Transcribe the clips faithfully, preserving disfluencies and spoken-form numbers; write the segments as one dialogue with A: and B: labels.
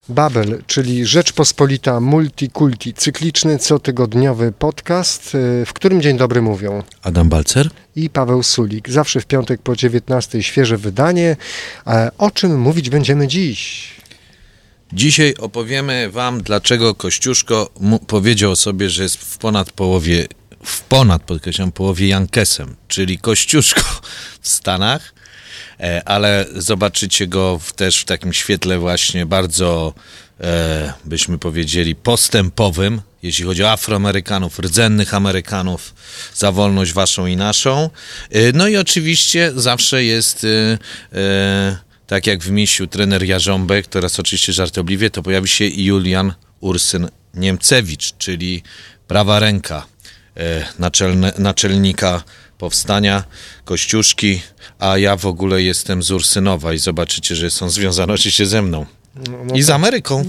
A: Babel, czyli Rzeczpospolita Multikulti, cykliczny, cotygodniowy podcast, w którym dzień dobry mówią
B: Adam Balcer
A: i Paweł Sulik. Zawsze w piątek po dziewiętnastej świeże wydanie. O czym mówić będziemy dziś?
B: Dzisiaj opowiemy wam, dlaczego Kościuszko mu- powiedział sobie, że jest w ponad połowie, w ponad, podkreślam, połowie Jankesem, czyli Kościuszko w Stanach, e, ale zobaczycie go w, też w takim świetle właśnie bardzo, e, byśmy powiedzieli, postępowym, jeśli chodzi o Afroamerykanów, rdzennych Amerykanów, za wolność waszą i naszą. E, no i oczywiście zawsze jest... E, e, Tak jak w Misiu trener Jarząbek, teraz oczywiście żartobliwie, to pojawi się i Julian Ursyn Niemcewicz, czyli prawa ręka e, naczelne, naczelnika powstania Kościuszki, a ja w ogóle jestem z Ursynowa i zobaczycie, że są związane oczywiście ze mną. No, no I z Ameryką.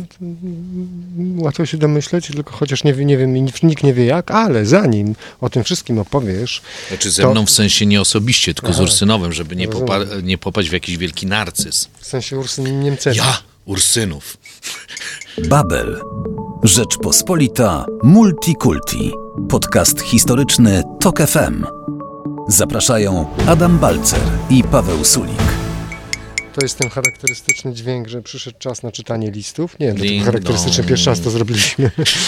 A: Łatwo się domyśleć, tylko chociaż nie, nie wiem, nikt nie wie jak, ale zanim o tym wszystkim opowiesz...
B: Znaczy ze
A: to...
B: mną w sensie nie osobiście, tylko Aha. z Ursynowem, żeby nie, popa- nie popaść w jakiś wielki narcyz.
A: W sensie Ursyn Niemcewicz.
B: Ja, Ursynów.
C: Babel. Rzeczpospolita Multikulti. Podcast historyczny Tok F M. Zapraszają Adam Balcer i Paweł Sulik.
A: To jest ten charakterystyczny dźwięk, że przyszedł czas na czytanie listów. Nie, to charakterystyczny pierwszy raz to zrobiliśmy.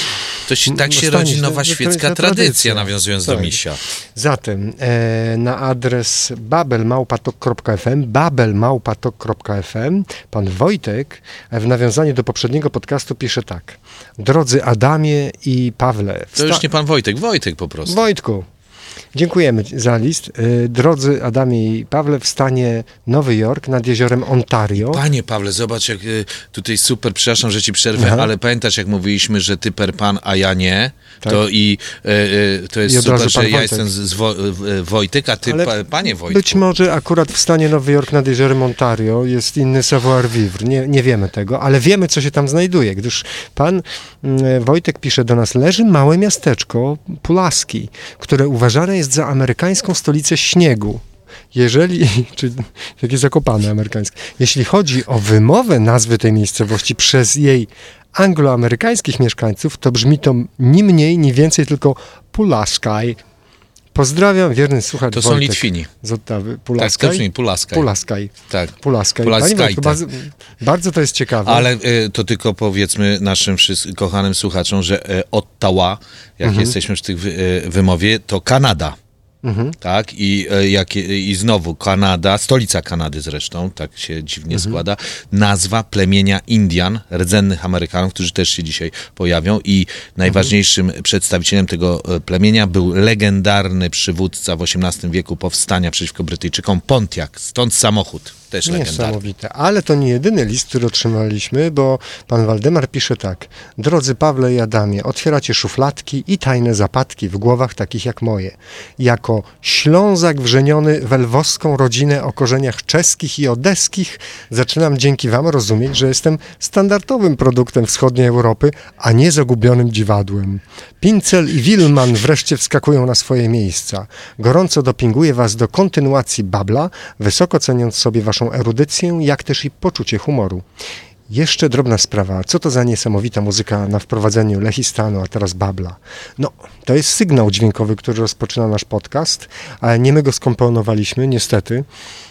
B: To się, tak się rodzi nowa świecka tradycja, tradycja, nawiązując tak. do Misia.
A: Zatem e, na adres babel małpa tok kropka f m, babel małpa tok kropka f m, pan Wojtek w nawiązaniu do poprzedniego podcastu pisze tak. Drodzy Adamie i Pawle.
B: Wsta- to już nie pan Wojtek, Wojtek po prostu.
A: Wojtku. Dziękujemy za list. Drodzy Adamie i Pawle, w stanie Nowy Jork nad jeziorem Ontario.
B: Panie Pawle, zobacz jak tutaj super, przepraszam, że ci przerwę, Aha. ale pamiętasz jak mówiliśmy, że ty per pan, a ja nie, tak. to i e, to jest I super, że ja Wojtek. jestem z, z Wo, Wojtek, a ty pa, panie Wojtku.
A: Być może akurat w stanie Nowy Jork nad jeziorem Ontario jest inny savoir-vivre, nie, nie wiemy tego, ale wiemy, co się tam znajduje, gdyż pan Wojtek pisze do nas, leży małe miasteczko Pulaski, które uważane jest za amerykańską stolicę śniegu. Jeżeli, czy takie Zakopane amerykańskie, jeśli chodzi o wymowę nazwy tej miejscowości przez jej angloamerykańskich mieszkańców, to brzmi to ni mniej, ni więcej, tylko Pulaskaj. Pozdrawiam, wierny słuchacz
B: To są
A: Wojtek
B: Litwini.
A: Z Ottawy. Pulaskaj?
B: Tak, to Pulaskaj.
A: Pulaskaj.
B: Tak.
A: Pulaskaj.
B: Pulaskaj,
A: Wojtku,
B: tak.
A: bardzo, bardzo to jest ciekawe.
B: Ale y, to tylko powiedzmy naszym wszyscy, kochanym słuchaczom, że y, Ottawa, jak mhm. jesteśmy w tych wy, y, wymowie, to Kanada. Mhm. Tak, I, jak, i znowu Kanada, stolica Kanady zresztą, tak się dziwnie mhm. składa, nazwa plemienia Indian, rdzennych Amerykanów, którzy też się dzisiaj pojawią i najważniejszym mhm. przedstawicielem tego plemienia był legendarny przywódca w osiemnastym wieku powstania przeciwko Brytyjczykom, Pontiac, stąd samochód. Też
A: Niesamowite. Ale to nie jedyny list, który otrzymaliśmy, bo pan Waldemar pisze tak. Drodzy Pawle i Adamie, otwieracie szufladki i tajne zapadki w głowach takich jak moje. Jako Ślązak wrzeniony w lwowską rodzinę o korzeniach czeskich i odeskich, zaczynam dzięki wam rozumieć, że jestem standardowym produktem wschodniej Europy, a nie zagubionym dziwadłem. Pincel i Wilman wreszcie wskakują na swoje miejsca. Gorąco dopinguję was do kontynuacji Babla, wysoko ceniąc sobie waszą erudycję, jak też i poczucie humoru. Jeszcze drobna sprawa. Co to za niesamowita muzyka na wprowadzeniu Lechistanu, a teraz Babla? No, to jest sygnał dźwiękowy, który rozpoczyna nasz podcast. Nie my go skomponowaliśmy, niestety.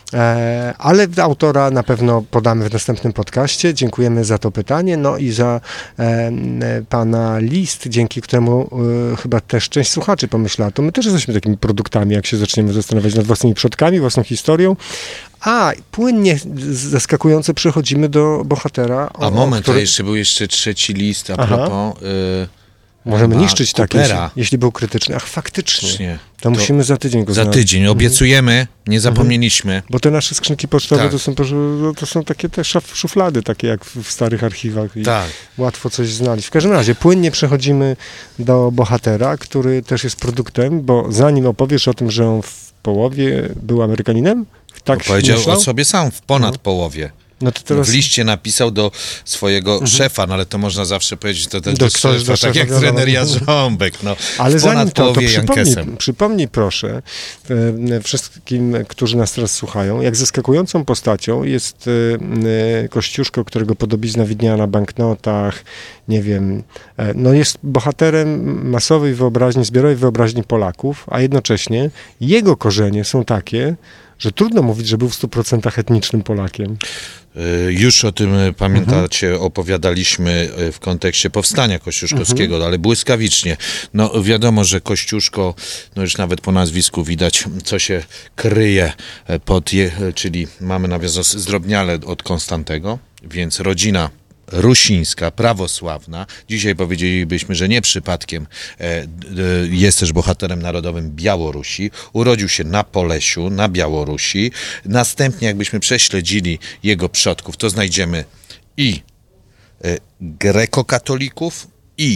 A: Ale autora na pewno podamy w następnym podcaście. Dziękujemy za to pytanie, no i za e, pana list, dzięki któremu e, chyba też część słuchaczy pomyślała, to my też jesteśmy takimi produktami, jak się zaczniemy zastanawiać nad własnymi przodkami, własną historią. A płynnie, zaskakująco przechodzimy do bohatera.
B: O, a moment, który... to jeszcze był jeszcze trzeci list a Aha. propos... Y-
A: Możemy niszczyć taki, jeśli, jeśli był krytyczny. Ach, faktycznie. faktycznie. To, to musimy za tydzień go
B: Za znaleźć. tydzień, obiecujemy, nie zapomnieliśmy.
A: Bo te nasze skrzynki pocztowe tak. to, są, to są takie te szuflady, takie jak w starych archiwach. I tak. łatwo coś znaleźć. W każdym razie, płynnie przechodzimy do bohatera, który też jest produktem, bo zanim opowiesz o tym, że on w połowie był Amerykaninem, tak
B: powiedział o sobie sam, w ponad no. połowie.
A: No to teraz...
B: W liście napisał do swojego mhm. szefa, no ale to można zawsze powiedzieć, to też do, do szefa,
A: do
B: tak jak trener Jarząbek. No,
A: ale zanim to, to przypomnij, przypomnij proszę e, wszystkim, którzy nas teraz słuchają, jak zaskakującą postacią jest e, Kościuszko, którego podobizna widniała na banknotach, nie wiem, e, no jest bohaterem masowej wyobraźni, zbiorowej wyobraźni Polaków, a jednocześnie jego korzenie są takie, że trudno mówić, że był w stu procentach etnicznym Polakiem.
B: Już o tym, pamiętacie, mhm. opowiadaliśmy w kontekście powstania kościuszkowskiego, mhm. ale błyskawicznie. No wiadomo, że Kościuszko, no już nawet po nazwisku widać, co się kryje pod, je, czyli mamy nawiązać zdrobniale od Konstantego, więc rodzina rusińska, prawosławna. Dzisiaj powiedzielibyśmy, że nie przypadkiem e, e, jest też bohaterem narodowym Białorusi. Urodził się na Polesiu, na Białorusi. Następnie, jakbyśmy prześledzili jego przodków, to znajdziemy i e, grekokatolików, i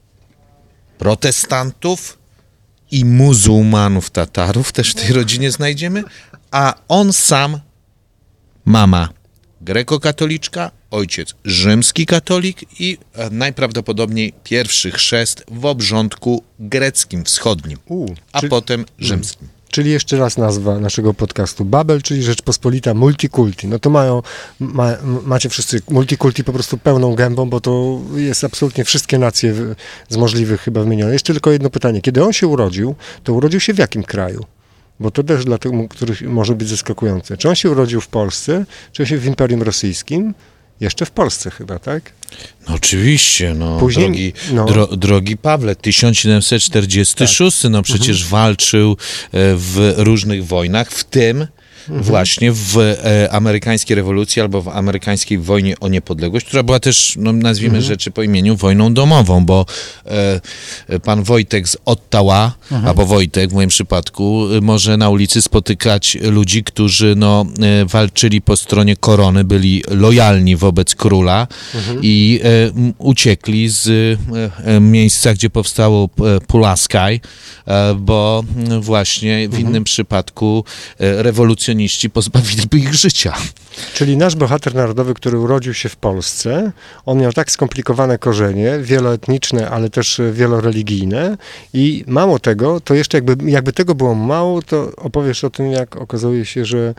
B: protestantów, i muzułmanów, Tatarów też w tej rodzinie znajdziemy, a on sam, mama grekokatoliczka, ojciec rzymski katolik i najprawdopodobniej pierwszy chrzest w obrządku greckim wschodnim, U, a czyli, potem rzymskim.
A: Czyli jeszcze raz nazwa naszego podcastu Babel, czyli Rzeczpospolita Multikulti. No to mają, ma, macie wszyscy Multikulti po prostu pełną gębą, bo to jest absolutnie wszystkie nacje w, z możliwych chyba wymienione. Jeszcze tylko jedno pytanie. Kiedy on się urodził, to urodził się w jakim kraju? Bo to też dla tych, których może być zaskakujące. Czy on się urodził w Polsce, czy się w Imperium Rosyjskim? Jeszcze w Polsce chyba, tak?
B: No oczywiście, no, Później, drogi, no. Dro, drogi Pawle, tysiąc siedemset czterdziesty szósty, tak. no przecież mhm. walczył w różnych wojnach, w tym Mhm. właśnie w e, amerykańskiej rewolucji albo w amerykańskiej wojnie o niepodległość, która była też, no, nazwijmy mhm. rzeczy po imieniu, wojną domową, bo e, pan Wojtek z Ottawa, mhm. albo Wojtek w moim przypadku, może na ulicy spotykać ludzi, którzy no, e, walczyli po stronie korony, byli lojalni wobec króla mhm. i e, m, uciekli z e, miejsca, gdzie powstało e, Pulaski, e, bo m, właśnie w mhm. innym przypadku e, rewolucjonistów pozbawiliby ich życia.
A: Czyli nasz bohater narodowy, który urodził się w Polsce, on miał tak skomplikowane korzenie, wieloetniczne, ale też wieloreligijne i mało tego, to jeszcze jakby, jakby tego było mało, to opowiesz o tym, jak okazuje się, że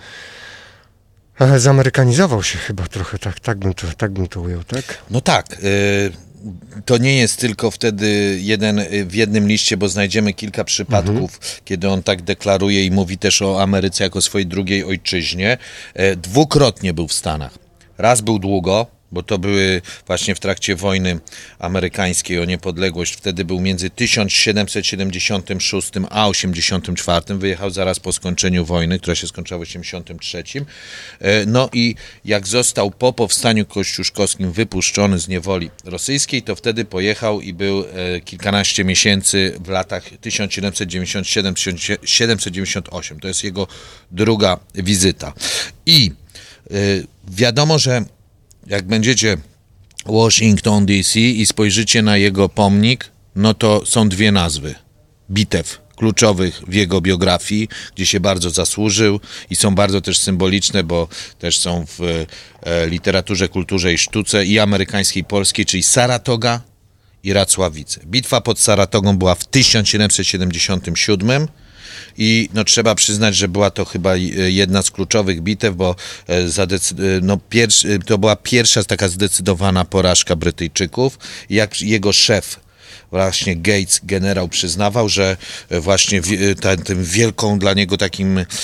A: zamerykanizował się chyba trochę, tak, tak, bym, to, tak bym to ujął, tak?
B: No tak, y- to nie jest tylko wtedy jeden w jednym liście, bo znajdziemy kilka przypadków, mhm. kiedy on tak deklaruje i mówi też o Ameryce jako swojej drugiej ojczyźnie. Dwukrotnie był w Stanach. Raz był długo, bo to były właśnie w trakcie wojny amerykańskiej o niepodległość. Wtedy był między tysiąc siedemset siedemdziesiątym szóstym a osiemdziesiątym czwartym. Wyjechał zaraz po skończeniu wojny, która się skończyła w osiemdziesiątym trzecim. No i jak został po powstaniu kościuszkowskim wypuszczony z niewoli rosyjskiej, to wtedy pojechał i był kilkanaście miesięcy w latach tysiąc siedemset dziewięćdziesiąt siedem do tysiąc siedemset dziewięćdziesiąt osiem. To jest jego druga wizyta. I wiadomo, że jak będziecie w Washington D C i spojrzycie na jego pomnik, no to są dwie nazwy bitew kluczowych w jego biografii, gdzie się bardzo zasłużył i są bardzo też symboliczne, bo też są w e, literaturze, kulturze i sztuce i amerykańskiej, i polskiej, czyli Saratoga i Racławice. Bitwa pod Saratogą była w tysiąc siedemset siedemdziesiątym siódmym. I no, trzeba przyznać, że była to chyba jedna z kluczowych bitew, bo zadecyd- no, pierwszy, to była pierwsza taka zdecydowana porażka Brytyjczyków. Jak jego szef, właśnie Gates, generał, przyznawał, że właśnie ta, tym wielką dla niego takim, e,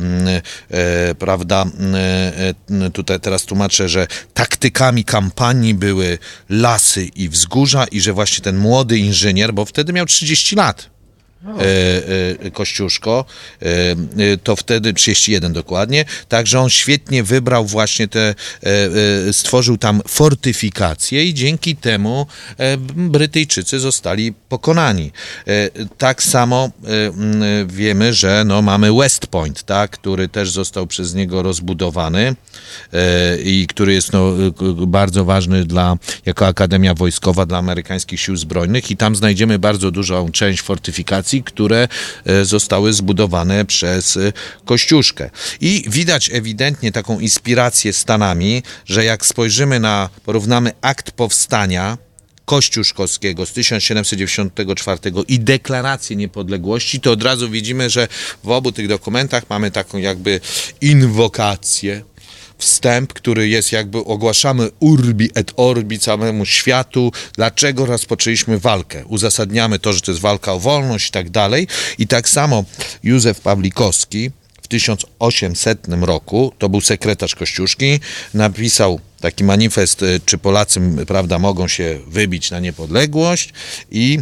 B: e, prawda, e, tutaj teraz tłumaczę, że taktykami kampanii były lasy i wzgórza i że właśnie ten młody inżynier, bo wtedy miał trzydzieści lat, E, e, Kościuszko, e, to wtedy trzydzieści jeden dokładnie, także on świetnie wybrał właśnie te, e, e, stworzył tam fortyfikacje i dzięki temu e, Brytyjczycy zostali pokonani. E, tak samo e, wiemy, że no, mamy West Point, tak, który też został przez niego rozbudowany e, i który jest no, bardzo ważny dla, jako Akademia Wojskowa dla amerykańskich sił zbrojnych i tam znajdziemy bardzo dużą część fortyfikacji, konstrukcji, które zostały zbudowane przez Kościuszkę. I widać ewidentnie taką inspirację Stanami, że jak spojrzymy na, porównamy akt powstania kościuszkowskiego z tysiąc siedemset dziewięćdziesiątego czwartego i deklarację niepodległości, to od razu widzimy, że w obu tych dokumentach mamy taką jakby inwokację, wstęp, który jest jakby ogłaszamy urbi et orbi całemu światu, dlaczego rozpoczęliśmy walkę. Uzasadniamy to, że to jest walka o wolność i tak dalej. I tak samo Józef Pawlikowski w tysiąc osiemsetnym roku, to był sekretarz Kościuszki, napisał taki manifest, czy Polacy, prawda, mogą się wybić na niepodległość i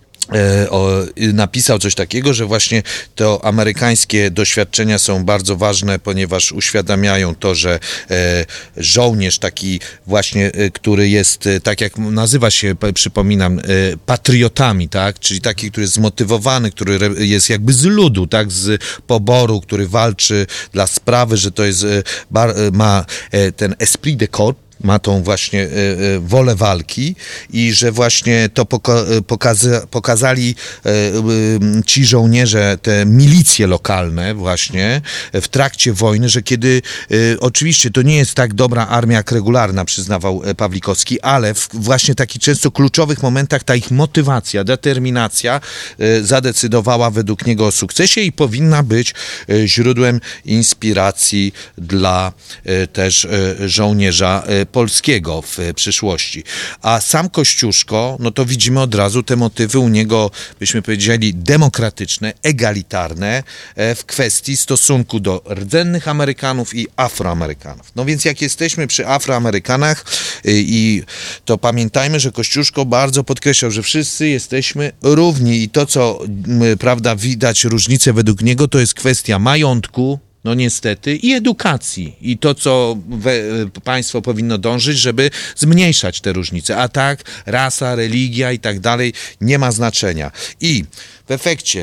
B: E, o, napisał coś takiego, że właśnie to amerykańskie doświadczenia są bardzo ważne, ponieważ uświadamiają to, że e, żołnierz taki właśnie, e, który jest, e, tak jak nazywa się, przypominam, e, patriotami, tak, czyli taki, który jest zmotywowany, który jest jakby z ludu, tak, z poboru, który walczy dla sprawy, że to jest, e, bar, ma e, ten esprit de corps, ma tą właśnie y, y, wolę walki i że właśnie to poka- pokaza- pokazali y, y, ci żołnierze, te milicje lokalne właśnie w trakcie wojny, że kiedy y, oczywiście to nie jest tak dobra armia jak regularna, przyznawał Pawlikowski, ale w właśnie takich często kluczowych momentach ta ich motywacja, determinacja y, zadecydowała według niego o sukcesie i powinna być y, źródłem inspiracji dla y, też y, żołnierza y, polskiego w przyszłości. A sam Kościuszko, no to widzimy od razu te motywy u niego, byśmy powiedzieli, demokratyczne, egalitarne w kwestii stosunku do rdzennych Amerykanów i Afroamerykanów. No więc jak jesteśmy przy Afroamerykanach i to pamiętajmy, że Kościuszko bardzo podkreślał, że wszyscy jesteśmy równi i to, co, prawda, widać różnicę według niego, to jest kwestia majątku, no niestety, i edukacji. I to, co we, państwo powinno dążyć, żeby zmniejszać te różnice. A tak, rasa, religia i tak dalej nie ma znaczenia. I w efekcie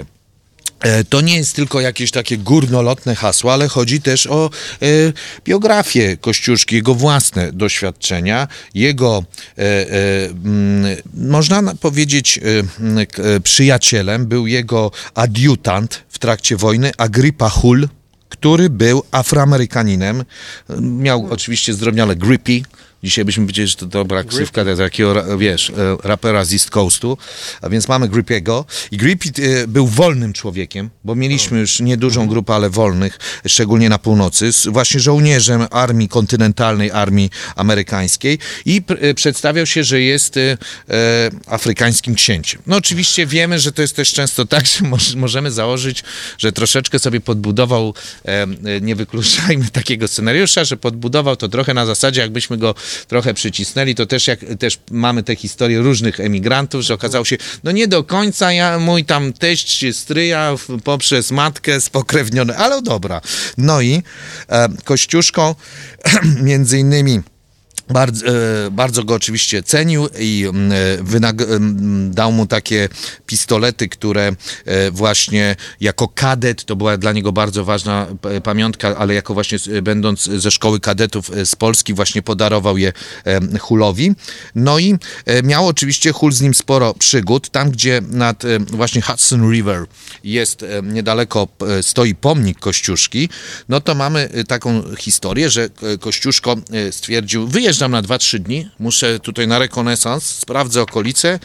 B: to nie jest tylko jakieś takie górnolotne hasło, ale chodzi też o e, biografię Kościuszki, jego własne doświadczenia, jego, e, e, m, można powiedzieć, e, e, przyjacielem był jego adiutant w trakcie wojny, Agrippa Hull, który był Afroamerykaninem. Miał oczywiście zdrobniale Grippy. Dzisiaj byśmy powiedzieli, że to dobra ksywka takiego, wiesz, rapera z East Coastu. A więc mamy Grippiego. I Grippy był wolnym człowiekiem, bo mieliśmy już niedużą grupę, ale wolnych, szczególnie na północy, z właśnie żołnierzem armii kontynentalnej, armii amerykańskiej. I pr- przedstawiał się, że jest e, afrykańskim księciem. No oczywiście wiemy, że to jest też często tak, że moż, możemy założyć, że troszeczkę sobie podbudował, e, nie wykluczajmy takiego scenariusza, że podbudował to trochę na zasadzie, jakbyśmy go trochę przycisnęli, to też jak też mamy te historie różnych emigrantów, że okazało się, no nie do końca, ja, mój tam teść się stryja poprzez matkę spokrewniony, ale dobra. No i e, Kościuszko między innymi Bardzo, bardzo go oczywiście cenił i wynag- dał mu takie pistolety, które właśnie jako kadet, to była dla niego bardzo ważna pamiątka, ale jako właśnie będąc ze szkoły kadetów z Polski właśnie podarował je Hullowi. No i miał oczywiście Hull z nim sporo przygód. Tam, gdzie nad właśnie Hudson River jest niedaleko, stoi pomnik Kościuszki, no to mamy taką historię, że Kościuszko stwierdził, wyjeżdżam na dwa trzy dni, muszę tutaj na rekonesans, sprawdzę okolice.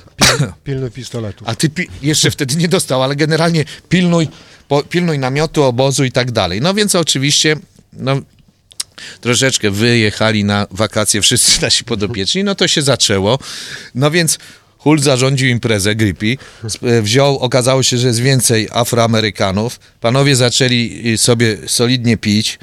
A: Pilnuj pistoletu.
B: A ty pi- jeszcze wtedy nie dostał, ale generalnie pilnuj, po, pilnuj namiotu, obozu i tak dalej. No więc oczywiście, no troszeczkę wyjechali na wakacje wszyscy nasi podopieczni, no to się zaczęło. No więc Hull zarządził imprezę, Grippy, wziął, okazało się, że jest więcej Afroamerykanów. Panowie zaczęli sobie solidnie pić.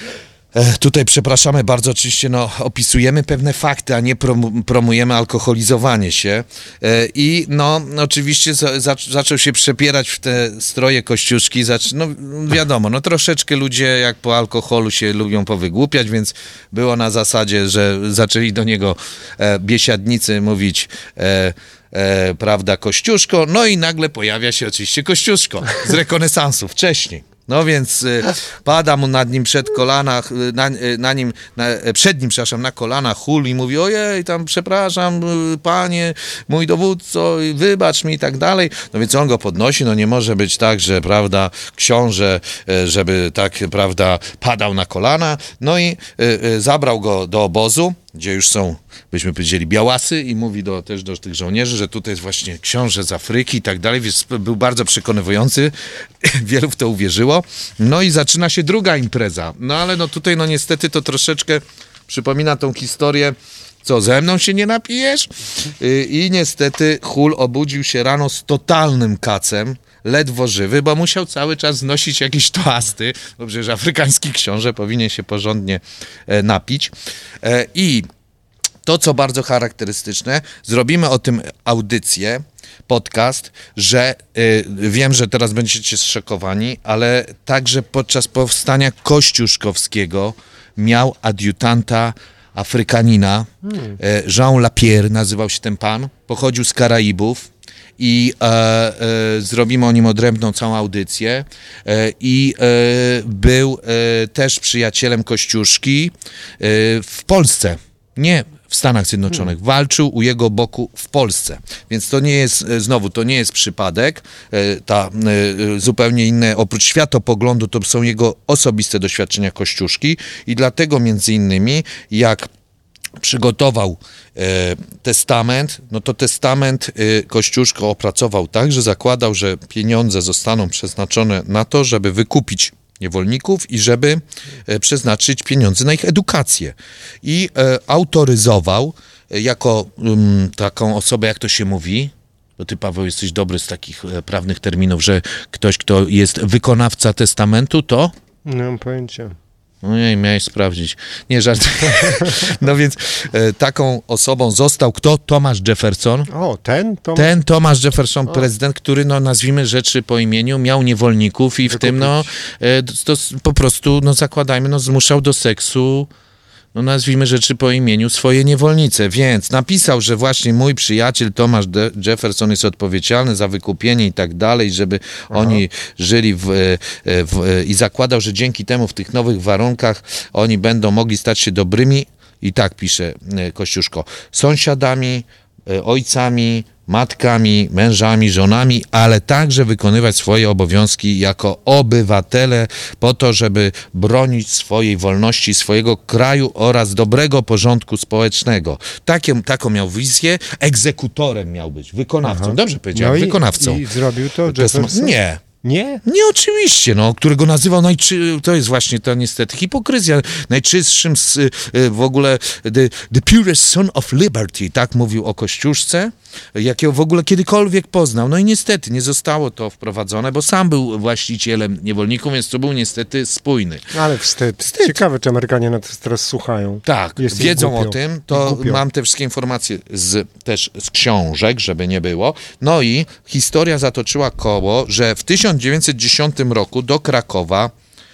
B: Tutaj przepraszamy bardzo, oczywiście no, opisujemy pewne fakty, a nie prom- promujemy alkoholizowanie się i no oczywiście za- za- zaczął się przepierać w te stroje Kościuszki, zac- no wiadomo, no troszeczkę ludzie jak po alkoholu się lubią powygłupiać, więc było na zasadzie, że zaczęli do niego e, biesiadnicy mówić e, E, prawda, Kościuszko, no i nagle pojawia się oczywiście Kościuszko z rekonesansu wcześniej. No więc y, pada mu nad nim przed kolanach, na, na nim, na, przed nim, przepraszam, na kolanach Hull i mówi, ojej, tam przepraszam, panie, mój dowódco, wybacz mi i tak dalej. No więc on go podnosi, no nie może być tak, że, prawda, książę, żeby tak, prawda, padał na kolana. No i y, y, zabrał go do obozu, gdzie już są, byśmy powiedzieli, białasy i mówi do, też do tych żołnierzy, że tutaj jest właśnie książę z Afryki i tak dalej, więc był bardzo przekonywujący, wielu w to uwierzyło. No i zaczyna się druga impreza, no ale no tutaj no niestety to troszeczkę przypomina tą historię, co, ze mną się nie napijesz? I niestety Hull obudził się rano z totalnym kacem, ledwo żywy, bo musiał cały czas znosić jakieś toasty, bo przecież afrykański książę powinien się porządnie napić. I to, co bardzo charakterystyczne, zrobimy o tym audycję, podcast, że y, wiem, że teraz będziecie zszokowani, ale także podczas powstania kościuszkowskiego miał adiutanta Afrykanina, hmm. Jean Lapierre nazywał się ten pan, pochodził z Karaibów i e, e, zrobimy o nim odrębną całą audycję e, i e, był e, też przyjacielem Kościuszki e, w Polsce, nie w Stanach Zjednoczonych. Hmm. Walczył u jego boku w Polsce. Więc to nie jest, znowu, to nie jest przypadek. Ta zupełnie inne, oprócz światopoglądu, to są jego osobiste doświadczenia Kościuszki i dlatego między innymi, jak przygotował e, testament, no to testament e, Kościuszko opracował tak, że zakładał, że pieniądze zostaną przeznaczone na to, żeby wykupić niewolników i żeby e, przeznaczyć pieniądze na ich edukację. I e, autoryzował e, jako um, taką osobę, jak to się mówi, bo ty, Paweł, jesteś dobry z takich e, prawnych terminów, że ktoś, kto jest wykonawca testamentu, to?
A: Nie mam pojęcia.
B: Ojej, miałeś sprawdzić. Nie, żart. No więc e, taką osobą został kto? Thomas Jefferson.
A: O, ten? Tom...
B: Ten Thomas Jefferson, o. prezydent, który, no nazwijmy rzeczy po imieniu, miał niewolników i Wykupić. w tym, no, e, to, po prostu, no zakładajmy, no zmuszał do seksu, no nazwijmy rzeczy po imieniu, swoje niewolnice. Więc napisał, że właśnie mój przyjaciel Thomas De- Jefferson jest odpowiedzialny za wykupienie i tak dalej, żeby Aha. oni żyli w, w, i zakładał, że dzięki temu w tych nowych warunkach oni będą mogli stać się dobrymi, i tak pisze Kościuszko, sąsiadami, ojcami, matkami, mężami, żonami, ale także wykonywać swoje obowiązki jako obywatele po to, żeby bronić swojej wolności, swojego kraju oraz dobrego porządku społecznego. Takie, taką miał wizję, egzekutorem miał być, wykonawcą. Aha. Dobrze powiedziałem, no i, wykonawcą.
A: I zrobił to Jefferson?
B: Nie.
A: Nie?
B: Nie, oczywiście, no, którego nazywał najczy... to jest właśnie to niestety hipokryzja, najczystszym z, w ogóle the, the purest son of liberty, tak mówił o Kościuszce, jakiego w ogóle kiedykolwiek poznał. No i niestety nie zostało to wprowadzone, bo sam był właścicielem niewolników, więc to był niestety spójny.
A: Ale wstyd. wstyd. Ciekawe, czy Amerykanie nas teraz słuchają.
B: Tak, jest wiedzą o tym, to mam te wszystkie informacje z, też z książek, żeby nie było. No i historia zatoczyła koło, że w tysiąc dziewięćset dziesiątym roku do Krakowa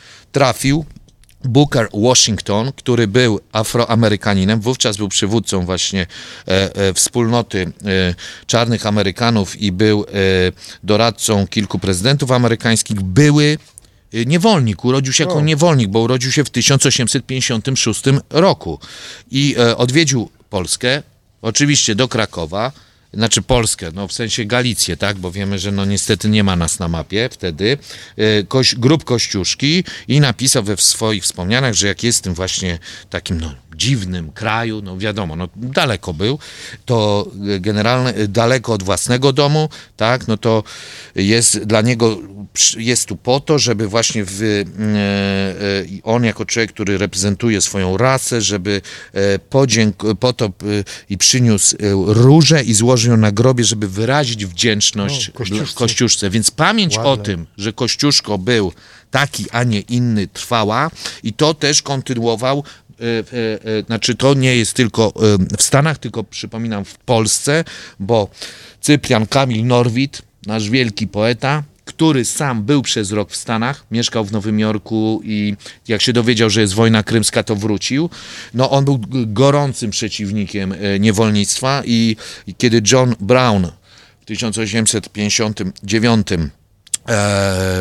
B: trafił Booker Washington, który był Afroamerykaninem, wówczas był przywódcą właśnie e, e, wspólnoty e, czarnych Amerykanów i był e, doradcą kilku prezydentów amerykańskich, były niewolnik, urodził się jako o. niewolnik, bo urodził się w tysiąc osiemset pięćdziesiątym szóstym roku i e, odwiedził Polskę, oczywiście do Krakowa, znaczy Polskę, no w sensie Galicję, tak, bo wiemy, że no niestety nie ma nas na mapie wtedy, koś, grup Kościuszki i napisał we swoich wspomnieniach, że jak jest w tym właśnie takim no dziwnym kraju, no wiadomo, no daleko był, to generalnie daleko od własnego domu, tak, no to jest dla niego, jest tu po to, żeby właśnie w, e, e, on jako człowiek, który reprezentuje swoją rasę, żeby e, podzięk, po to e, i przyniósł e, różę i złożył ją na grobie, żeby wyrazić wdzięczność o, Kościuszce. Kościuszce. Więc pamięć Ładne. o tym, że Kościuszko był taki, a nie inny, trwała i to też kontynuował. E, e, znaczy to nie jest tylko e, w Stanach, tylko przypominam w Polsce, bo Cyprian Kamil Norwid, nasz wielki poeta, który sam był przez rok w Stanach, mieszkał w Nowym Jorku i jak się dowiedział, że jest wojna krymska, to wrócił. No on był gorącym przeciwnikiem e, niewolnictwa i, i kiedy John Brown w tysiąc osiemset pięćdziesiątym dziewiątym e,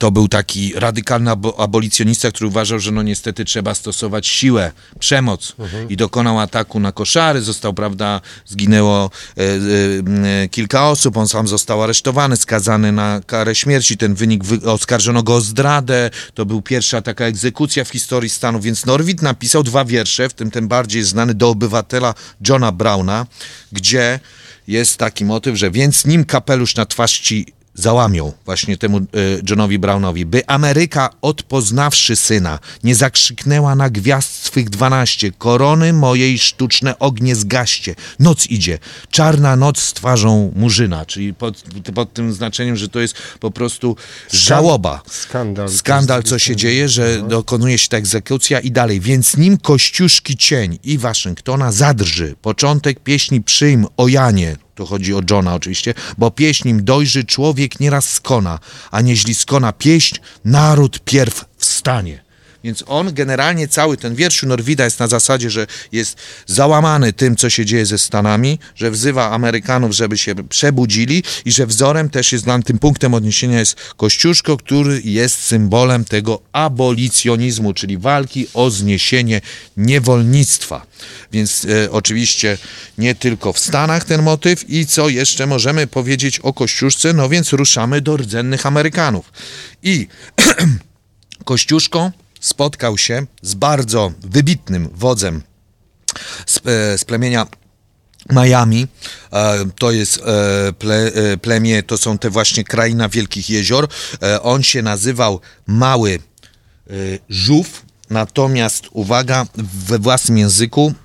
B: to był taki radykalny abo- abolicjonista, który uważał, że no niestety trzeba stosować siłę, przemoc mhm. i dokonał ataku na koszary, został, prawda, zginęło e, e, kilka osób, on sam został aresztowany, skazany na karę śmierci, ten wynik, wy- oskarżono go o zdradę, to był pierwsza taka egzekucja w historii Stanów, więc Norwid napisał dwa wiersze, w tym ten bardziej znany, do obywatela Johna Browna, gdzie jest taki motyw, że więc nim kapelusz na twarz ci załamią, właśnie temu y, Johnowi Brownowi, by Ameryka, odpoznawszy syna, nie zakrzyknęła na gwiazd swych dwanaście, korony mojej sztuczne ognie zgaście. Noc idzie, czarna noc z twarzą murzyna, czyli pod, pod tym znaczeniem, że to jest po prostu żałoba.
A: Skandal.
B: Skandal, co się dzieje, że no. dokonuje się ta egzekucja i dalej. Więc nim Kościuszki cień i Waszyngtona zadrży, początek pieśni przyjm o Janie, to chodzi o Johna oczywiście, bo pieśń im dojrzy, człowiek nieraz skona, a nieźli skona pieśń, naród pierw wstanie. Więc on generalnie, cały ten wiersz Norwida jest na zasadzie, że jest załamany tym, co się dzieje ze Stanami, że wzywa Amerykanów, żeby się przebudzili i że wzorem też jest, dla tym punktem odniesienia jest Kościuszko, który jest symbolem tego abolicjonizmu, czyli walki o zniesienie niewolnictwa. Więc e, oczywiście nie tylko w Stanach ten motyw i co jeszcze możemy powiedzieć o Kościuszce, no więc ruszamy do rdzennych Amerykanów. I Kościuszko spotkał się z bardzo wybitnym wodzem z, e, z plemienia Miami. E, to jest e, ple, e, plemię, to są te właśnie kraina Wielkich Jezior. E, on się nazywał Mały e, Żółw, natomiast uwaga, we własnym języku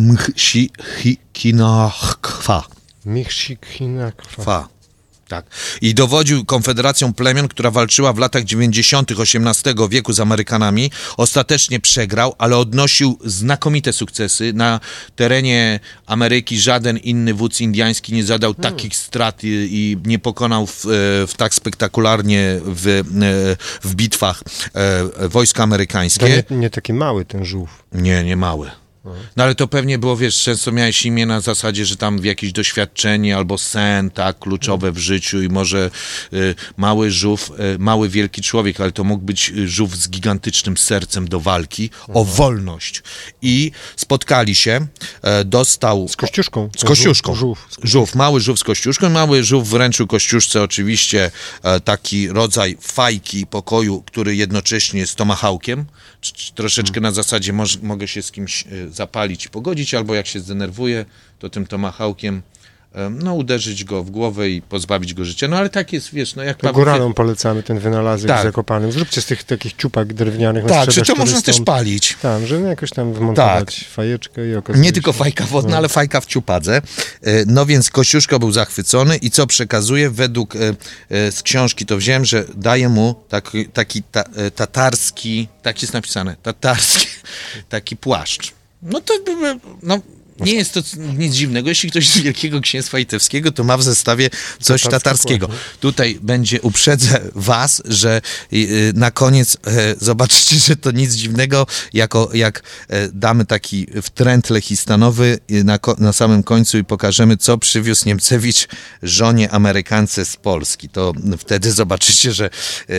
B: Mchsikhinakwa.
A: Mchsikhinakwa.
B: Tak. I dowodził konfederacją plemion, która walczyła w latach dziewięćdziesiątych osiemnastego wieku z Amerykanami. Ostatecznie przegrał, ale odnosił znakomite sukcesy. Na terenie Ameryki żaden inny wódz indyjski nie zadał hmm. takich strat i, i nie pokonał w, w tak spektakularnie w, w bitwach e, wojska amerykańskie.
A: To nie, nie taki mały ten żółw.
B: Nie, nie mały. No ale to pewnie było, wiesz, często miałeś imię na zasadzie, że tam jakieś doświadczenie albo sen, tak, kluczowe w życiu i może y, mały żółw, y, mały wielki człowiek, ale to mógł być żółw z gigantycznym sercem do walki o mhm. wolność. I spotkali się, y, dostał...
A: Z Kościuszką.
B: Z Kościuszką.
A: Żółw.
B: Żółw, mały żółw z Kościuszką. Mały żółw wręczył Kościuszce oczywiście y, taki rodzaj fajki pokoju, który jednocześnie jest tomahawkiem. Troszeczkę hmm. na zasadzie moż, mogę się z kimś y, zapalić i pogodzić, albo jak się zdenerwuję, to tym tomahawkiem y, no, uderzyć go w głowę i pozbawić go życia. No ale tak jest, wiesz, no jak...
A: To góranom polecamy ten wynalazek tak. Zakopanym. Zróbcie z tych takich ciupak drewnianych na
B: tak, że to można też palić.
A: Tak, że jakoś tam wmontować tak. fajeczkę i okazuje
B: Nie się... tylko fajka wodna, no. ale fajka w ciupadze. No więc Kościuszko był zachwycony i co przekazuje? Według z książki to wziąłem, że daje mu taki, taki ta, tatarski, tak jest napisane, tatarski, taki płaszcz. No to no, nie jest to nic dziwnego. Jeśli ktoś z Wielkiego Księstwa Litewskiego, to ma w zestawie coś tatarskiego. Tutaj będzie, uprzedzę was, że y, na koniec e, zobaczycie, że to nic dziwnego, jako, jak e, damy taki wtręt lechistanowy na, na samym końcu i pokażemy, co przywiózł Niemcewicz żonie Amerykance z Polski. To wtedy zobaczycie, że e,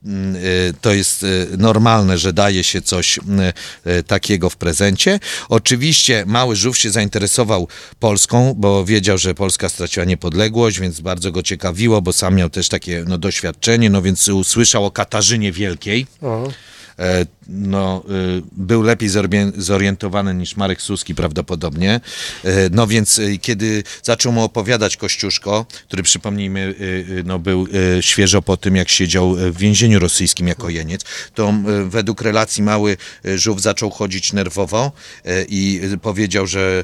B: to jest normalne, że daje się coś takiego w prezencie. Oczywiście mały żółw się zainteresował Polską, bo wiedział, że Polska straciła niepodległość, więc bardzo go ciekawiło, bo sam miał też takie no, doświadczenie, no więc usłyszał o Katarzynie Wielkiej. Aha. No, był lepiej zorientowany niż Marek Suski prawdopodobnie. No więc kiedy zaczął mu opowiadać Kościuszko, który przypomnijmy, no, był świeżo po tym, jak siedział w więzieniu rosyjskim jako jeniec, to według relacji mały żółw zaczął chodzić nerwowo i powiedział, że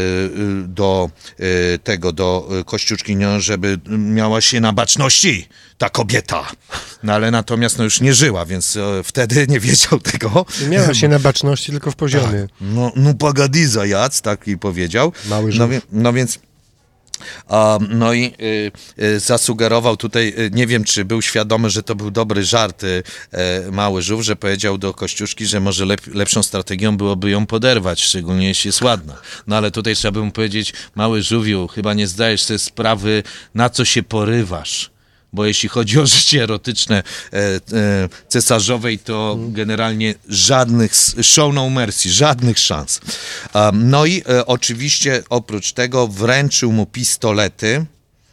B: do tego, do Kościuszki, no, żeby miała się na baczności ta kobieta. No ale natomiast no, już nie żyła, więc wtedy nie wiedział tego.
A: Nie miała się na baczności, tylko w poziomie.
B: Tak. No, no pagadi zajac, tak i powiedział.
A: Mały
B: no, no więc a, no i y, y, zasugerował tutaj, y, nie wiem, czy był świadomy, że to był dobry żart y, y, mały żółw, że powiedział do Kościuszki, że może lep, lepszą strategią byłoby ją poderwać, szczególnie jeśli jest ładna. No ale tutaj trzeba by mu powiedzieć, mały żółwiu, chyba nie zdajesz sobie sprawy, na co się porywasz. bo jeśli chodzi o życie erotyczne e, e, cesarzowej, to generalnie żadnych, show no mercy, żadnych szans. Um, no i e, oczywiście oprócz tego wręczył mu pistolety,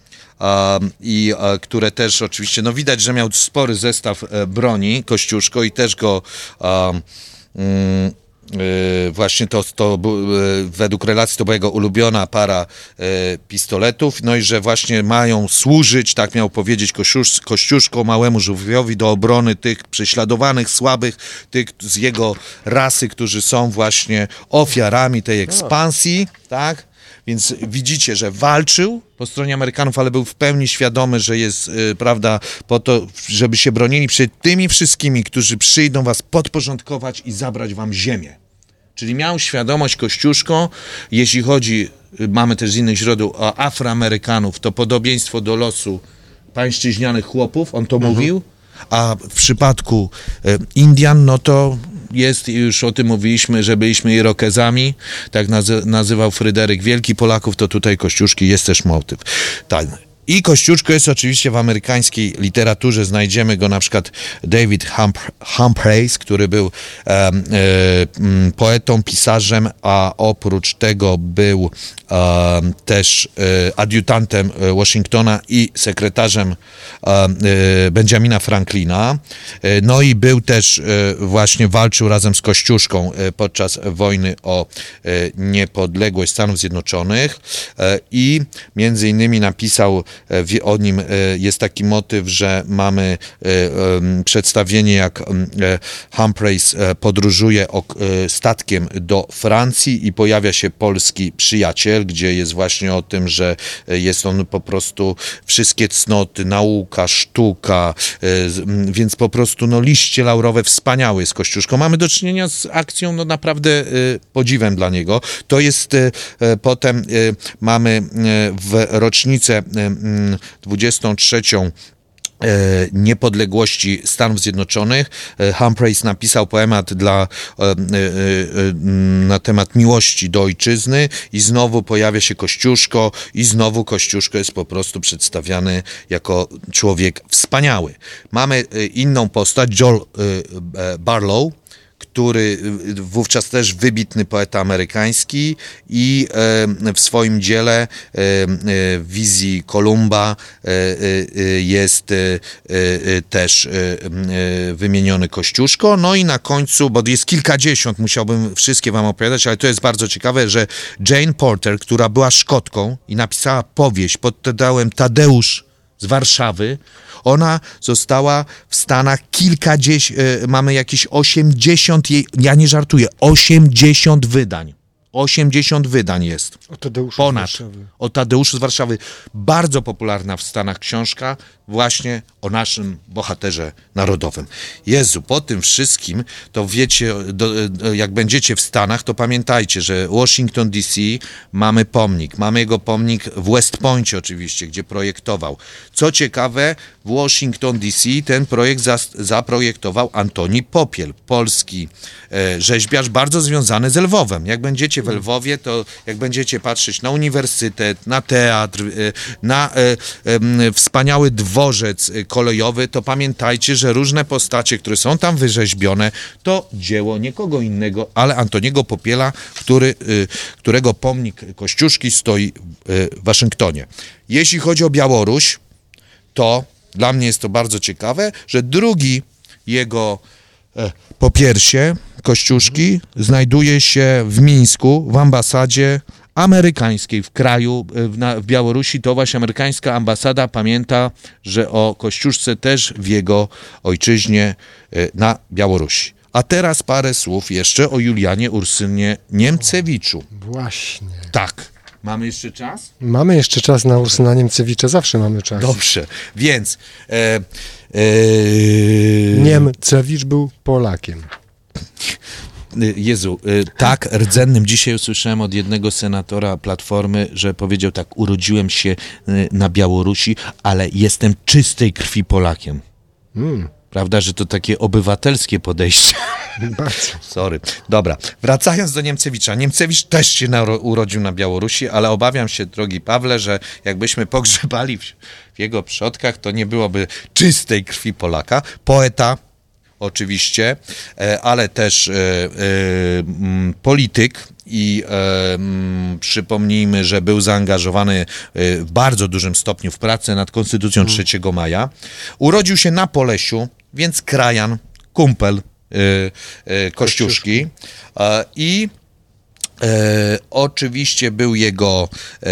B: Um, i e, które też oczywiście, no widać, że miał spory zestaw e, broni, Kościuszko, i też go um, mm, e, właśnie to, to e, według relacji to była jego ulubiona para e, pistoletów, no i że właśnie mają służyć, tak miał powiedzieć Kościusz, Kościuszko, małemu żółwiowi do obrony tych prześladowanych, słabych, tych z jego rasy, którzy są właśnie ofiarami tej ekspansji, tak? Więc widzicie, że walczył po stronie Amerykanów, ale był w pełni świadomy, że jest, y, prawda, po to, żeby się bronili przed tymi wszystkimi, którzy przyjdą was podporządkować i zabrać wam ziemię. Czyli miał świadomość Kościuszko, jeśli chodzi, y, mamy też z innych źródeł, o Afroamerykanów, to podobieństwo do losu pańszczyźnianych chłopów, on to mhm. mówił, a w przypadku y, Indian, no to jest, już o tym mówiliśmy, że byliśmy Irokezami, tak nazy- nazywał Fryderyk Wielki Polaków, to tutaj Kościuszki jest też motyw. Tak. I Kościuszko jest oczywiście w amerykańskiej literaturze, znajdziemy go na przykład David Hump- Humphreys, który był e, e, poetą, pisarzem, a oprócz tego był e, też e, adiutantem Washingtona i sekretarzem e, Benjamina Franklina. E, no i był też e, właśnie, walczył razem z Kościuszką e, podczas wojny o e, niepodległość Stanów Zjednoczonych e, i między innymi napisał, o nim jest taki motyw, że mamy przedstawienie, jak Humphreys podróżuje statkiem do Francji i pojawia się polski przyjaciel, gdzie jest właśnie o tym, że jest on po prostu wszystkie cnoty, nauka, sztuka, więc po prostu no liście laurowe wspaniały z Kościuszką. Mamy do czynienia z akcją no naprawdę podziwem dla niego. To jest potem mamy w rocznicę dwudziestą trzecią niepodległości Stanów Zjednoczonych. Humphreys napisał poemat dla, na temat miłości do ojczyzny i znowu pojawia się Kościuszko i znowu Kościuszko jest po prostu przedstawiany jako człowiek wspaniały. Mamy inną postać, Joel Barlow, który wówczas też wybitny poeta amerykański i w swoim dziele w wizji Kolumba jest też wymieniony Kościuszko. No i na końcu, bo jest kilkadziesiąt, musiałbym wszystkie wam opowiadać, ale to jest bardzo ciekawe, że Jane Porter, która była Szkotką i napisała powieść pod tytułem Tadeusz z Warszawy, ona została w Stanach kilkadziesiąt, mamy jakieś osiemdziesiąt, jej, ja nie żartuję, osiemdziesiąt wydań. osiemdziesiąt wydań jest.
A: O Tadeuszu
B: Ponad.
A: z Warszawy.
B: O Tadeuszu z Warszawy. Bardzo popularna w Stanach książka właśnie o naszym bohaterze narodowym. Jezu, po tym wszystkim, to wiecie, do, jak będziecie w Stanach, to pamiętajcie, że Washington D C mamy pomnik. Mamy jego pomnik w West Poincie oczywiście, gdzie projektował. Co ciekawe, w Washington D C ten projekt zas, zaprojektował Antoni Popiel, polski e, rzeźbiarz, bardzo związany z Lwowem. Jak będziecie w Lwowie, to jak będziecie patrzeć na uniwersytet, na teatr, e, na e, e, wspaniały dworzec kolejowy, to pamiętajcie, że różne postacie, które są tam wyrzeźbione, to dzieło nie kogo innego, ale Antoniego Popiela, który, którego pomnik Kościuszki stoi w Waszyngtonie. Jeśli chodzi o Białoruś, to dla mnie jest to bardzo ciekawe, że drugi jego popiersie Kościuszki znajduje się w Mińsku, w ambasadzie amerykańskiej w kraju, w, na, w Białorusi. To właśnie amerykańska ambasada pamięta, że o Kościuszce też w jego ojczyźnie na Białorusi. A teraz parę słów jeszcze o Julianie Ursynie Niemcewiczu.
A: Właśnie.
B: Tak. Mamy jeszcze czas?
A: Mamy jeszcze czas na Ursyna Niemcewicza, zawsze mamy czas.
B: Dobrze, więc... E, e,
A: Niemcewicz był Polakiem.
B: Jezu, tak rdzennym dzisiaj usłyszałem od jednego senatora Platformy, że powiedział tak: urodziłem się na Białorusi, ale jestem czystej krwi Polakiem.
A: Mm.
B: Prawda, że to takie obywatelskie podejście.
A: Bardzo.
B: Sorry. Dobra, wracając do Niemcewicza. Niemcewicz też się na, urodził na Białorusi, ale obawiam się, drogi Pawle, że jakbyśmy pogrzebali w, w jego przodkach, to nie byłoby czystej krwi Polaka. Poeta, oczywiście, ale też e, e, polityk i e, m, przypomnijmy, że był zaangażowany w bardzo dużym stopniu w pracę nad Konstytucją trzeciego maja. Urodził się na Polesiu, więc krajan, kumpel e, e, Kościuszki e, i e, oczywiście był jego e,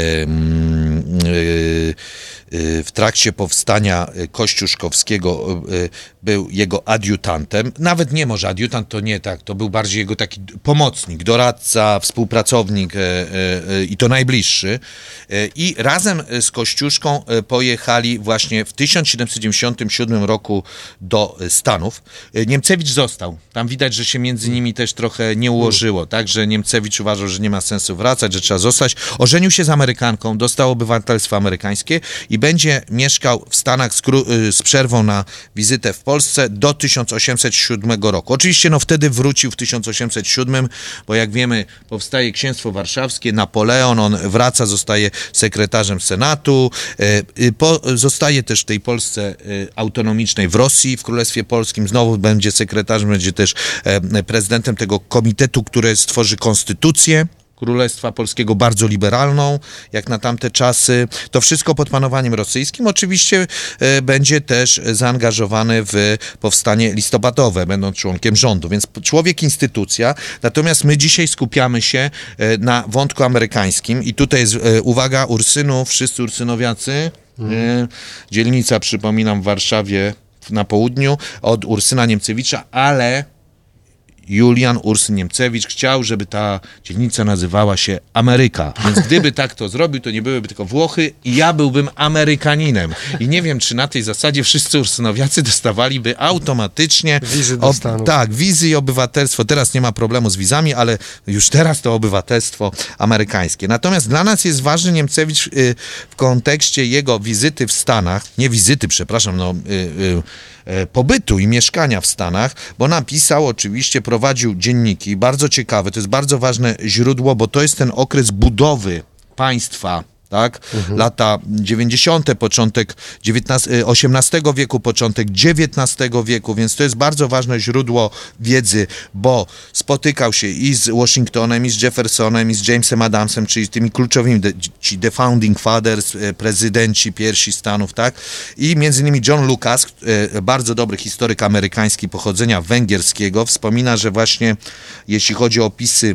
B: e, w trakcie powstania kościuszkowskiego był jego adiutantem, nawet nie może adiutant, to nie tak, to był bardziej jego taki pomocnik, doradca, współpracownik i to najbliższy. I razem z Kościuszką pojechali właśnie w tysiąc siedemset dziewięćdziesiątym siódmym roku do Stanów. Niemcewicz został. Tam widać, że się między nimi też trochę nie ułożyło, tak, że Niemcewicz uważał, że nie ma sensu wracać, że trzeba zostać. Ożenił się z Amerykanką, dostał obywatelstwo amerykańskie i będzie mieszkał w Stanach z, z przerwą na wizytę w Polsce do tysiąc osiemset siódmego roku. Oczywiście no wtedy wrócił w tysiąc osiemset siódmym, bo jak wiemy powstaje Księstwo Warszawskie, Napoleon, on wraca, zostaje sekretarzem Senatu, po, zostaje też w tej Polsce autonomicznej w Rosji, w Królestwie Polskim, znowu będzie sekretarzem, będzie też prezydentem tego komitetu, który stworzy konstytucję Królestwa Polskiego, bardzo liberalną, jak na tamte czasy. To wszystko pod panowaniem rosyjskim. Oczywiście e, będzie też zaangażowany w powstanie listopadowe, będąc członkiem rządu. Więc człowiek instytucja. Natomiast my dzisiaj skupiamy się e, na wątku amerykańskim. I tutaj jest, e, uwaga, Ursynów, wszyscy ursynowiacy. Mm. E, dzielnica, przypominam, w Warszawie na południu, od Ursyna Niemcewicza, ale Julian Ursyn Niemcewicz chciał, żeby ta dzielnica nazywała się Ameryka. Więc gdyby tak to zrobił, to nie byłyby tylko Włochy i ja byłbym Amerykaninem. I nie wiem, czy na tej zasadzie wszyscy ursynowiacy dostawaliby automatycznie
A: wizy do Stanów.
B: Tak, wizy i obywatelstwo. Teraz nie ma problemu z wizami, ale już teraz to obywatelstwo amerykańskie. Natomiast dla nas jest ważny Niemcewicz y, w kontekście jego wizyty w Stanach, nie wizyty, przepraszam, no y, y, pobytu i mieszkania w Stanach, bo napisał, oczywiście prowadził dzienniki, bardzo ciekawe, to jest bardzo ważne źródło, bo to jest ten okres budowy państwa, tak? Mhm. Lata dziewięćdziesiąte, początek osiemnastego wieku, początek dziewiętnastego wieku, więc to jest bardzo ważne źródło wiedzy, bo spotykał się i z Washingtonem, i z Jeffersonem, i z Jamesem Adamsem, czyli tymi kluczowymi, ci the founding fathers, prezydenci pierwsi Stanów, tak? I między innymi John Lucas, bardzo dobry historyk amerykański pochodzenia węgierskiego, wspomina, że właśnie jeśli chodzi o opisy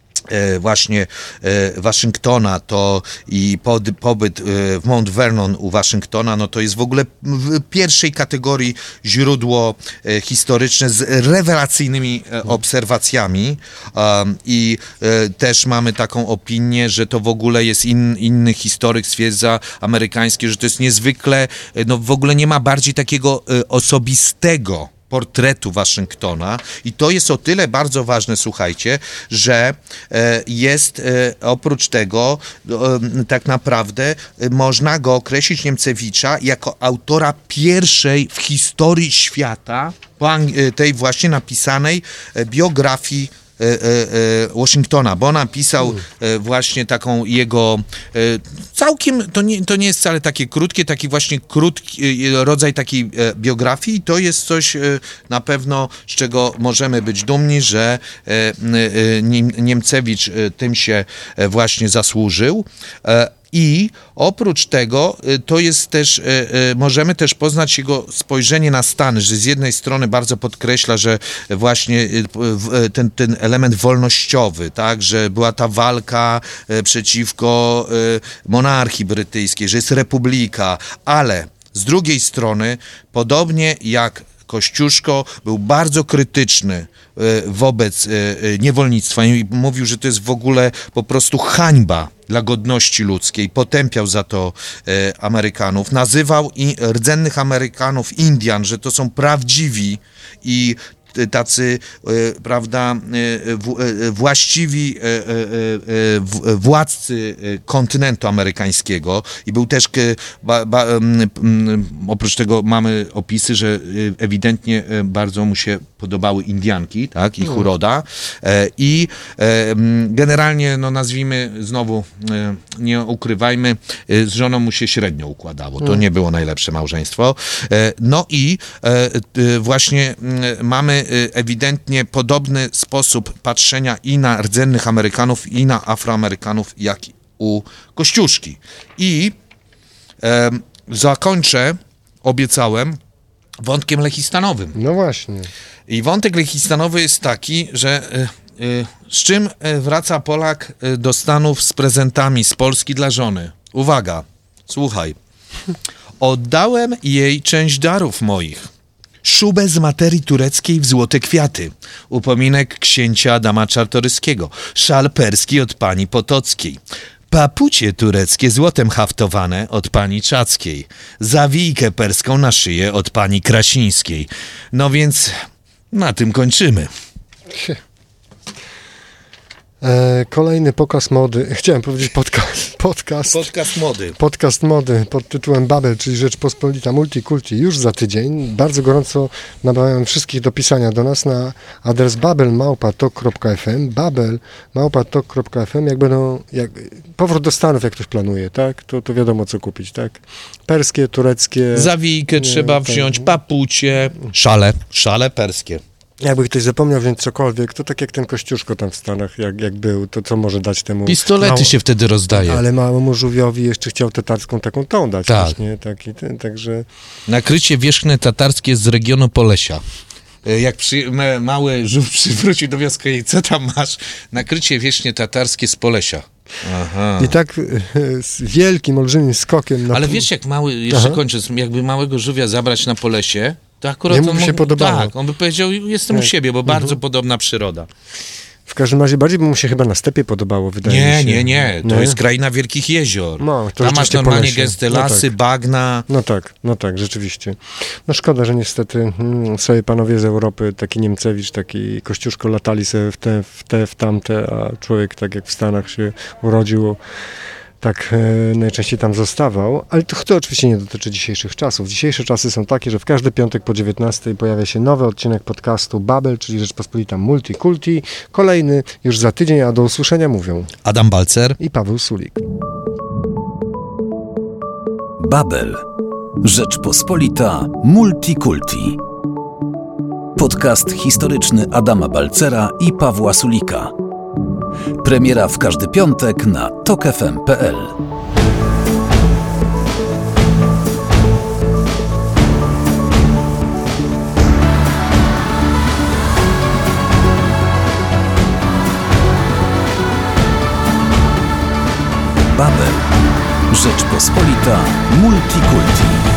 B: właśnie Waszyngtona to i pod, pobyt w Mount Vernon u Waszyngtona, no to jest w ogóle w pierwszej kategorii źródło historyczne z rewelacyjnymi obserwacjami um, i e, też mamy taką opinię, że to w ogóle jest in, inny historyk stwierdza amerykański, że to jest niezwykle, no w ogóle nie ma bardziej takiego e, osobistego portretu Waszyngtona i to jest o tyle bardzo ważne, słuchajcie, że e, jest e, oprócz tego e, tak naprawdę e, można go określić, Niemcewicza, jako autora pierwszej w historii świata po, e, tej właśnie napisanej e, biografii Washingtona, bo napisał właśnie taką jego całkiem, to nie, to nie jest wcale takie krótkie, taki właśnie krótki rodzaj takiej biografii i to jest coś na pewno, z czego możemy być dumni, że Niemcewicz tym się właśnie zasłużył. I oprócz tego to jest też, możemy też poznać jego spojrzenie na Stany, że z jednej strony bardzo podkreśla, że właśnie ten, ten element wolnościowy, tak, że była ta walka przeciwko monarchii brytyjskiej, że jest republika, ale z drugiej strony, podobnie jak Kościuszko, był bardzo krytyczny wobec niewolnictwa i mówił, że to jest w ogóle po prostu hańba dla godności ludzkiej. Potępiał za to Amerykanów. Nazywał i rdzennych Amerykanów Indian, że to są prawdziwi i tacy, prawda, właściwi władcy kontynentu amerykańskiego i był też, ba, ba, oprócz tego mamy opisy, że ewidentnie bardzo mu się podobały Indianki, tak, ich uroda i generalnie, no nazwijmy znowu, nie ukrywajmy, z żoną mu się średnio układało, to nie było najlepsze małżeństwo, no i właśnie mamy ewidentnie podobny sposób patrzenia i na rdzennych Amerykanów, i na Afroamerykanów, jak u Kościuszki. I e, zakończę, obiecałem, wątkiem lechistanowym.
A: No właśnie.
B: I wątek lechistanowy jest taki, że e, e, z czym wraca Polak do Stanów z prezentami z Polski dla żony? Uwaga, słuchaj. Oddałem jej część darów moich. Szubę z materii tureckiej w złote kwiaty, upominek księcia Adama Czartoryskiego, szal perski od pani Potockiej, papucie tureckie złotem haftowane od pani Czackiej, zawijkę perską na szyję od pani Krasińskiej. No więc na tym kończymy.
A: E, kolejny pokaz mody. Chciałem powiedzieć podcast. Podcast,
B: podcast mody.
A: Podcast mody pod tytułem Babel, czyli Rzeczpospolita Multikulti już za tydzień. Bardzo gorąco namawiam wszystkich do pisania do nas na adres babel małpa tok kropka f m. babel małpa tok kropka f m. Jak będą, jak, powrót do Stanów, jak ktoś planuje, tak? To, to wiadomo, co kupić, tak? Perskie, tureckie.
B: Zawijkę trzeba wziąć, papucie, szale, szale perskie.
A: Jakby ktoś zapomniał wziąć cokolwiek, to tak jak ten Kościuszko tam w Stanach, jak, jak był, to co może dać temu...
B: Pistolety mało, się wtedy rozdaje.
A: Ale małemu żółwiowi jeszcze chciał tatarską taką tą dać.
B: Tak.
A: Właśnie, taki, ten, także...
B: Nakrycie wierzchne tatarskie z regionu Polesia. Jak przy, ma, mały żółw przywrócił do wioski i co tam masz? Nakrycie wierzchnie tatarskie z Polesia. Aha.
A: I tak z wielkim, olbrzymim skokiem... Na...
B: Ale wiesz, jak mały, jeszcze Aha. kończę, jakby małego żółwia zabrać na Polesie, to akurat
A: Jemu
B: on
A: by się
B: mógł,
A: podobało.
B: Tak, on by powiedział, jestem
A: tak.
B: u siebie, bo
A: mhm.
B: bardzo podobna przyroda.
A: W każdym razie bardziej by mu się chyba na stepie podobało, wydaje
B: nie,
A: mi się.
B: Nie, nie, nie. To nie? jest kraina wielkich jezior.
A: No, to
B: tam masz normalnie
A: Polesie.
B: gęste lasy,
A: no tak.
B: bagna.
A: No tak, no tak, rzeczywiście. No szkoda, że niestety hmm, sobie panowie z Europy, taki Niemcewicz, taki Kościuszko latali sobie w te, w te, w tamte, a człowiek tak jak w Stanach się urodził, tak e, najczęściej tam zostawał, ale to, to oczywiście nie dotyczy dzisiejszych czasów. Dzisiejsze czasy są takie, że w każdy piątek po dziewiętnastej pojawia się nowy odcinek podcastu Babel, czyli Rzeczpospolita Multikulti. Kolejny już za tydzień, a do usłyszenia mówią
B: Adam Balcer
A: i Paweł Sulik.
C: Babel. Rzeczpospolita Multikulti. Podcast historyczny Adama Balcera i Pawła Sulika. Premiera w każdy piątek na tok f m kropka p l. Babel. Rzeczpospolita Multikulti.